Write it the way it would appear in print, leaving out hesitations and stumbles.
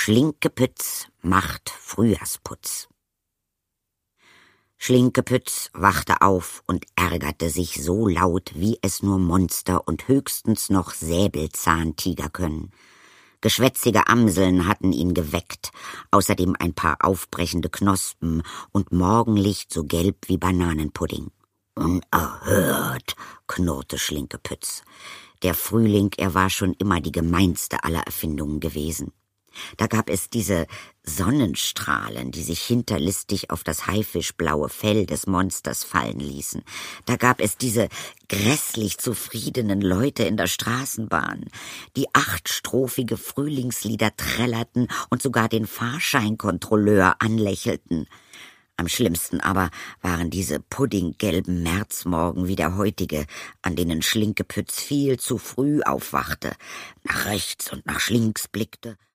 Schlinkepütz macht Frühjahrsputz. Schlinkepütz wachte auf und ärgerte sich so laut, wie es nur Monster und höchstens noch Säbelzahntiger können. Geschwätzige Amseln hatten ihn geweckt, außerdem ein paar aufbrechende Knospen und Morgenlicht so gelb wie Bananenpudding. »Unerhört«, knurrte Schlinkepütz. Der Frühling, er war schon immer die gemeinste aller Erfindungen gewesen. Da gab es diese Sonnenstrahlen, die sich hinterlistig auf das haifischblaue Fell des Monsters fallen ließen. Da gab es diese grässlich zufriedenen Leute in der Straßenbahn, die 8-strophige Frühlingslieder trällerten und sogar den Fahrscheinkontrolleur anlächelten. Am schlimmsten aber waren diese puddinggelben Märzmorgen wie der heutige, an denen Schlinkepütz viel zu früh aufwachte, nach rechts und nach links blickte